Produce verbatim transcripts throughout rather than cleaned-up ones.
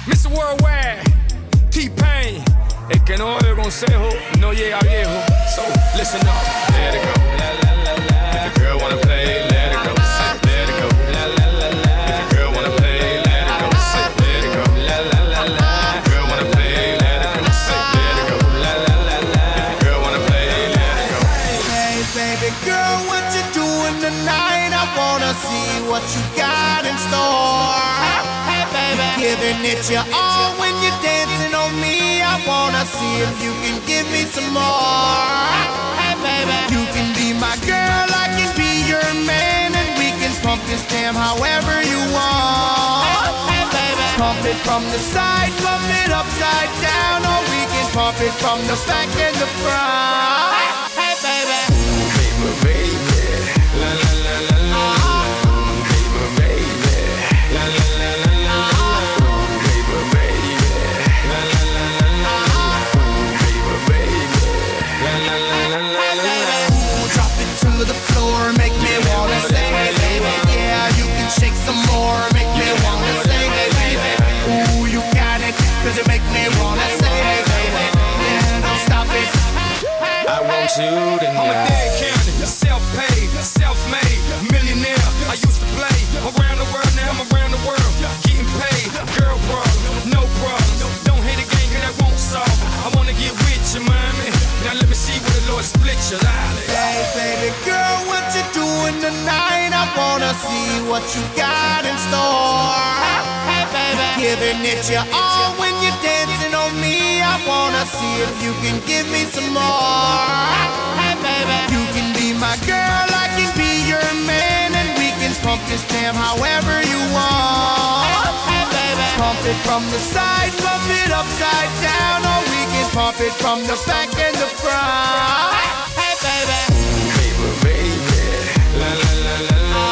mister Worldwide, T-Pain. El que no oye consejo no llega viejo. So listen up, let it go. La, la, la, la. If your girl wanna play, let it go. Let it go. La, la, la, la. If your girl wanna play, let it go. Let it go. La, la, la, la. If your girl wanna play, let it go. Let it go. La, la, la, la. If your girl wanna play, let it go. Hey baby girl, what you doing tonight? I wanna see what you got in store. Hey baby, giving it your all when you're dancing on me. I wanna see if you can give me some more. Hey baby, you can be my girl, I can be your man, and we can pump this jam however you want. Hey baby, pump it from the side, pump it upside down, or we can pump it from the back and the front. Hey baby, baby, baby, la la la la la, baby, baby, la la la la la, baby, baby, la la la la la, baby, baby, la la la la la la. Drop it to the floor, make me wanna say, hey baby, yeah, you can shake some more, make me wanna say, hey baby, ooh, you got it, cause you make me wanna say, hey baby, yeah, don't stop it. I want you to know I'm a dead county, self-paid, self-made, millionaire. I used to play around the world, now I'm around the world, getting paid. Girl problems, no problems. Don't hate a game, cause that won't solve. I wanna get with you, mommy. Now let me see where the Lord split your life. Hey baby girl, what you doing tonight? I wanna see what you got in store. Hey baby, giving it your all when you're dancing on me. I wanna see if you can give me some more. Hey baby, you can be my girl, I can be your man, and we can pump this jam however you want. Hey baby, pump it from the side, pump it upside down, or we can pump it from the back and the front. Hey baby, baby, baby, la la la la la,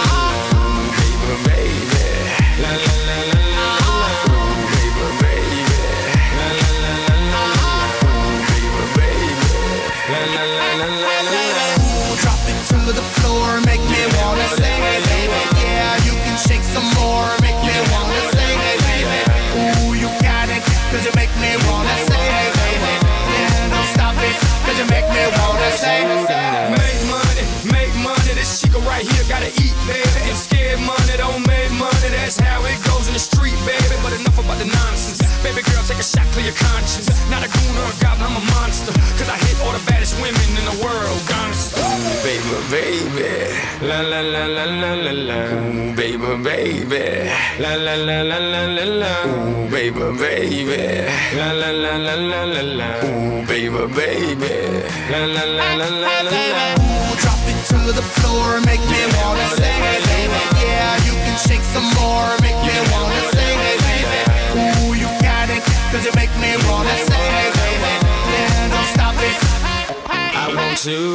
baby, baby, la la la la la, baby, baby, la la la la la, baby, baby, la la la la la la. Drop it to the floor, make me wanna say, hey baby, yeah, you can shake some more, make me wanna say, hey baby, ooh, you got it, cause you make me wanna say, hey baby, yeah, don't stop it, cause you make me wanna say. Make money, make money, this chica right here gotta eat, baby. If scared money don't make money, that's how it goes in the street, baby. But enough about the nonsense, baby girl, take a shot, clear your conscience. Not a goon or a goblin, I'm a monster, cause I hit all the baddest women in the world, gangsta. Baby, baby, la la la la la la la. Ooh, baby, baby, la la la la la la la. Ooh, baby, baby, la la la la la la la. Ooh, baby, baby, la la la la la la la. Ooh, drop it to the floor, make me wanna say, hey baby, yeah, you can shake some more, make me wanna say, hey baby, ooh, you got it, cause you make me wanna say, hey baby, yeah, don't stop it. I want you